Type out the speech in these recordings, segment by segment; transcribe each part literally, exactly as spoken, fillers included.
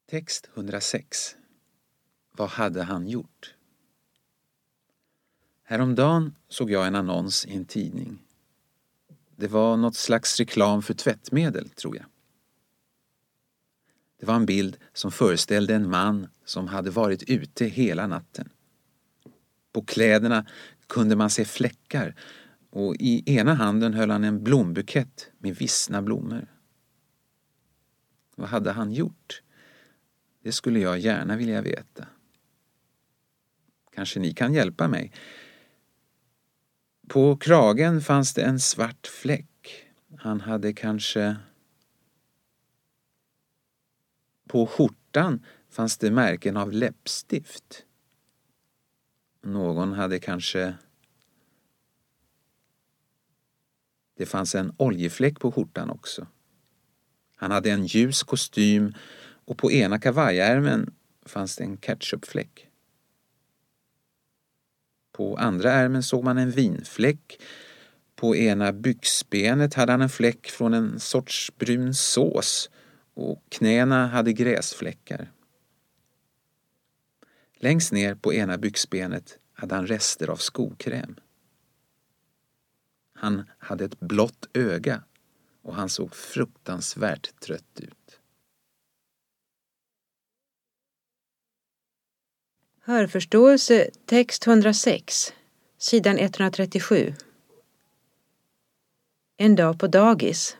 Text hundrasex. Vad hade han gjort? Häromdagen såg jag en annons i en tidning. Det var något slags reklam för tvättmedel, tror jag. Det var en bild som föreställde en man som hade varit ute hela natten. På kläderna kunde man se fläckar och i ena handen höll han en blombukett med vissna blommor. Vad hade han gjort? Det skulle jag gärna vilja veta. Kanske ni kan hjälpa mig. På kragen fanns det en svart fläck. Han hade kanske... På skjortan fanns det märken av läppstift. Någon hade kanske... Det fanns en oljefläck på skjortan också. Han hade en ljus kostym och på ena kavajärmen fanns det en ketchupfläck. På andra ärmen såg man en vinfläck. På ena byxbenet hade han en fläck från en sorts brun sås och knäna hade gräsfläckar. Längst ner på ena byxbenet hade han rester av skokräm. Han hade ett blått öga och han såg fruktansvärt trött ut. Hörförståelse, text hundrasex, sidan etthundratrettiosju. En dag på dagis.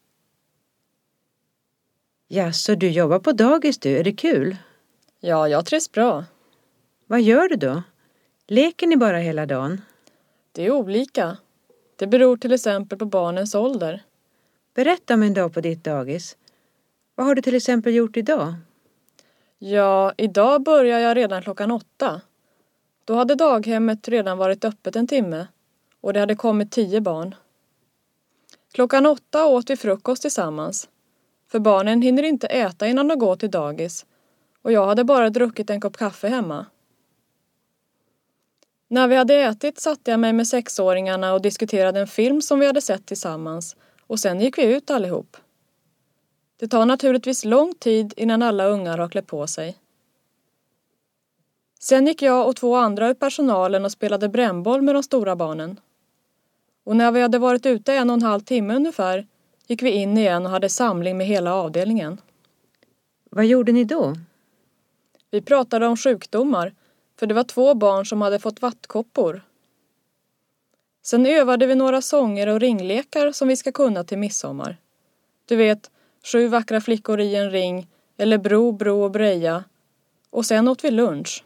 Ja, så du jobbar på dagis du, är det kul? Ja, jag trivs bra. Vad gör du då? Leker ni bara hela dagen? Det är olika. Det beror till exempel på barnens ålder. Berätta om en dag på ditt dagis. Vad har du till exempel gjort idag? Ja, idag börjar jag redan klockan åtta. Då hade daghemmet redan varit öppet en timme och det hade kommit tio barn. Klockan åtta åt vi frukost tillsammans. För barnen hinner inte äta innan de går till dagis och jag hade bara druckit en kopp kaffe hemma. När vi hade ätit satte jag mig med sexåringarna och diskuterade en film som vi hade sett tillsammans och sen gick vi ut allihop. Det tar naturligtvis lång tid innan alla ungar har klätt på sig. Sen gick jag och två andra ur personalen och spelade brännboll med de stora barnen. Och när vi hade varit ute en och en halv timme ungefär gick vi in igen och hade samling med hela avdelningen. Vad gjorde ni då? Vi pratade om sjukdomar, för det var två barn som hade fått vattkoppor. Sen övade vi några sånger och ringlekar som vi ska kunna till midsommar. Du vet, sju vackra flickor i en ring, eller bro, bro och breja. Och sen åt vi lunch.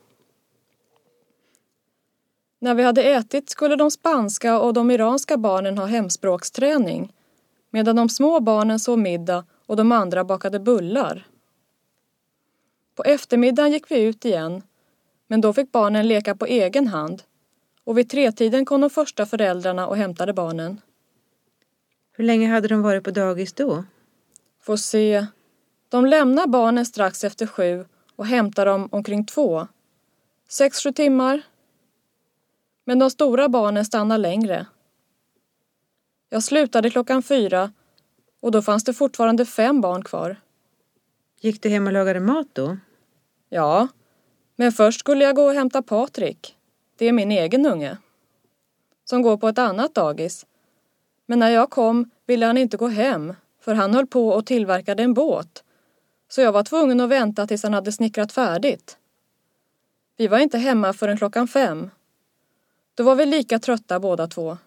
När vi hade ätit skulle de spanska och de iranska barnen ha hemspråksträning, medan de små barnen sov middag och de andra bakade bullar. På eftermiddagen gick vi ut igen, men då fick barnen leka på egen hand, och vid tretiden kom de första föräldrarna och hämtade barnen. Hur länge hade de varit på dagis då? Får se. De lämnar barnen strax efter sju och hämtar dem omkring två. Sex, sju timmar. Men de stora barnen stannar längre. Jag slutade klockan fyra och då fanns det fortfarande fem barn kvar. Gick du hem och lagade mat då? Ja, men först skulle jag gå och hämta Patrik. Det är min egen unge. Som går på ett annat dagis. Men när jag kom ville han inte gå hem, för han höll på och tillverkade en båt. Så jag var tvungen att vänta tills han hade snickrat färdigt. Vi var inte hemma förrän klockan fem. Då var vi lika trötta båda två.